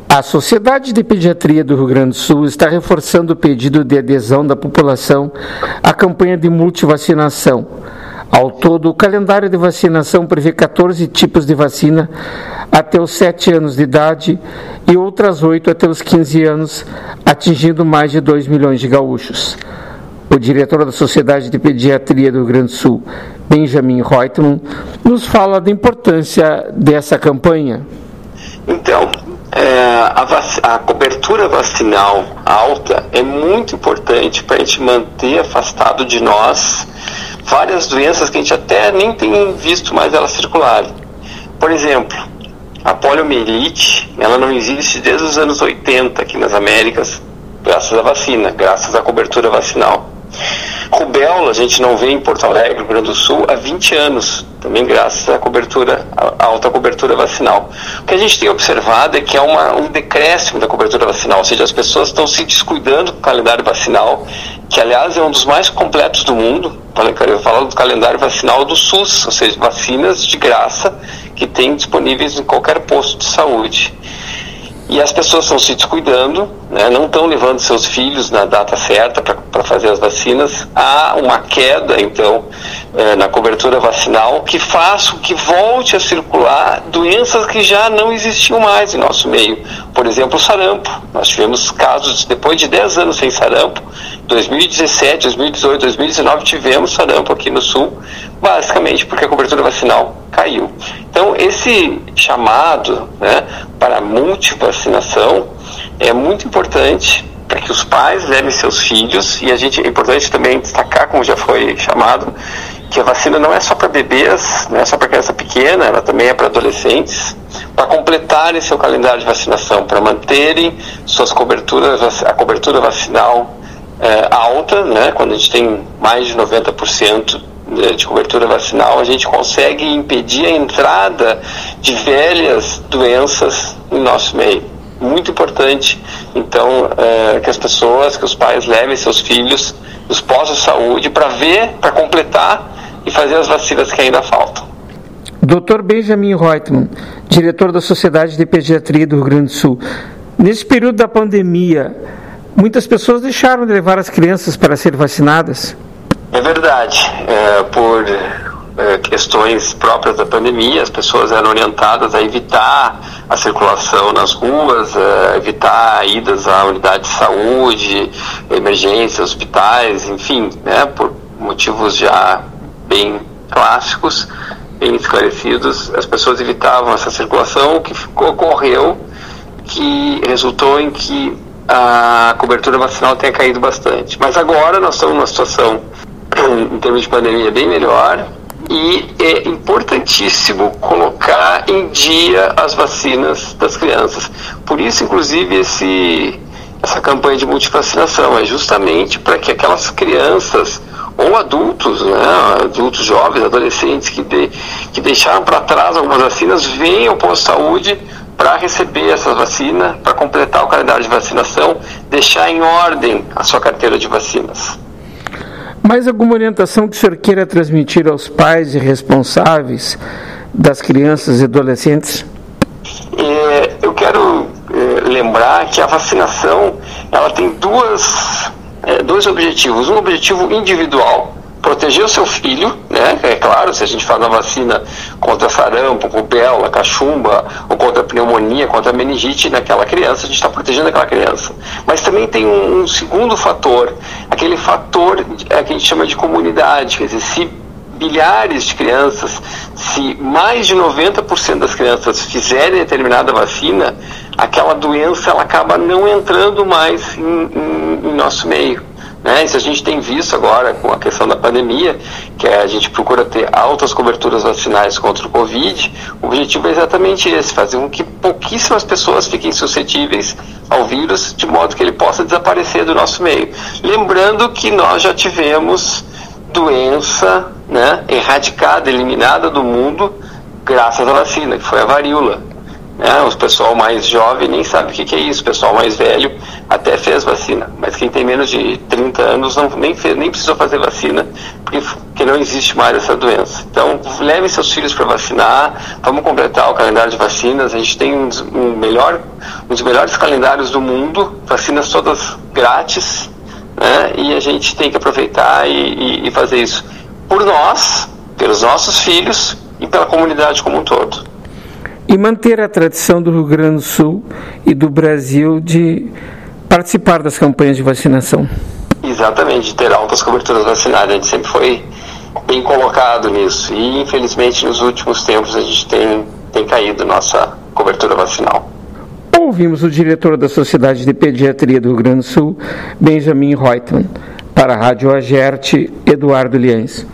A Sociedade de Pediatria do Rio Grande do Sul está reforçando o pedido de adesão da população à campanha de multivacinação. Ao todo, o calendário de vacinação prevê 14 tipos de vacina até os 7 anos de idade e outras 8 até os 15 anos, atingindo mais de 2 milhões de gaúchos. O diretor da Sociedade de Pediatria do Rio Grande do Sul, Benjamin Reutemann, nos fala da importância dessa campanha. Então, a cobertura vacinal alta é muito importante para a gente manter afastado de nós várias doenças que a gente até nem tem visto mais elas circularem. Por exemplo, a poliomielite, ela não existe desde os anos 80 aqui nas Américas, graças à vacina, graças à cobertura vacinal. Rubéola, a gente não vê em Porto Alegre, Rio Grande do Sul, há 20 anos, também graças à alta cobertura vacinal. O que a gente tem observado é que há um decréscimo da cobertura vacinal, ou seja, as pessoas estão se descuidando do calendário vacinal, que aliás é um dos mais completos do mundo. Eu falo do calendário vacinal do SUS, ou seja, vacinas de graça que tem disponíveis em qualquer posto de saúde. E as pessoas estão se descuidando, né, não estão levando seus filhos na data certa para fazer as vacinas. Há uma queda, então, na cobertura vacinal que faz com que volte a circular doenças que já não existiam mais em nosso meio. Por exemplo, o sarampo. Nós tivemos casos, depois de 10 anos sem sarampo, 2017, 2018, 2019 tivemos sarampo aqui no Sul, basicamente porque a cobertura vacinal caiu. Então, esse chamado, né, para a multivacinação é muito importante para que os pais levem seus filhos, e é importante também destacar, como já foi chamado, que a vacina não é só para bebês, não é só para criança pequena, ela também é para adolescentes, para completarem seu calendário de vacinação, para manterem suas coberturas, a cobertura vacinal alta, né? Quando a gente tem mais de 90% de cobertura vacinal, a gente consegue impedir a entrada de velhas doenças em nosso meio. Muito importante, então, que as pessoas, que os pais levem seus filhos nos postos de saúde para completar e fazer as vacinas que ainda faltam. Dr. Benjamin Reutemann, diretor da Sociedade de Pediatria do Rio Grande do Sul. Nesse período da pandemia, muitas pessoas deixaram de levar as crianças para serem vacinadas. É verdade. Por questões próprias da pandemia, as pessoas eram orientadas a evitar a circulação nas ruas, evitar idas à unidade de saúde, emergências, hospitais, enfim, né, por motivos já bem clássicos, bem esclarecidos, as pessoas evitavam essa circulação, o que ocorreu, que resultou em que a cobertura vacinal tenha caído bastante. Mas agora nós estamos numa situação, em termos de pandemia, bem melhor, e é importantíssimo colocar em dia as vacinas das crianças. Por isso, inclusive, essa campanha de multivacinação é justamente para que aquelas crianças ou adultos, né, adultos jovens, adolescentes que deixaram para trás algumas vacinas, venham ao posto de saúde para receber essa vacina, para completar o calendário de vacinação, deixar em ordem a sua carteira de vacinas. Mais alguma orientação que o senhor queira transmitir aos pais e responsáveis das crianças e adolescentes? Eu quero lembrar que a vacinação ela tem dois objetivos. Um objetivo individual, proteger o seu filho, né? É claro, se a gente fala na vacina contra sarampo, rubéola, cachumba, ou contra pneumonia, contra meningite naquela criança, a gente está protegendo aquela criança. Mas também tem um segundo fator, aquele fator que a gente chama de comunidade, quer dizer, se milhares de crianças, se mais de 90% das crianças fizerem determinada vacina, aquela doença ela acaba não entrando mais em nosso meio. Né? Isso a gente tem visto agora com a questão da pandemia, que a gente procura ter altas coberturas vacinais contra o Covid. O objetivo é exatamente esse, fazer com que pouquíssimas pessoas fiquem suscetíveis ao vírus, de modo que ele possa desaparecer do nosso meio. Lembrando que nós já tivemos doença, né, erradicada, eliminada do mundo, graças à vacina, que foi a varíola. O pessoal mais jovem nem sabe o que é isso, o pessoal mais velho até fez vacina, mas quem tem menos de 30 anos nem precisou fazer vacina, porque não existe mais essa doença. Então, levem seus filhos para vacinar, vamos completar o calendário de vacinas. A gente tem um dos melhores calendários do mundo, vacinas todas grátis, né? E a gente tem que aproveitar e fazer isso por nós, pelos nossos filhos e pela comunidade como um todo. E manter a tradição do Rio Grande do Sul e do Brasil de participar das campanhas de vacinação. Exatamente, de ter altas coberturas vacinais. A gente sempre foi bem colocado nisso. E, infelizmente, nos últimos tempos a gente tem caído nossa cobertura vacinal. Ouvimos o diretor da Sociedade de Pediatria do Rio Grande do Sul, Benjamin Reutemann. Para a Rádio Agerte, Eduardo Liens.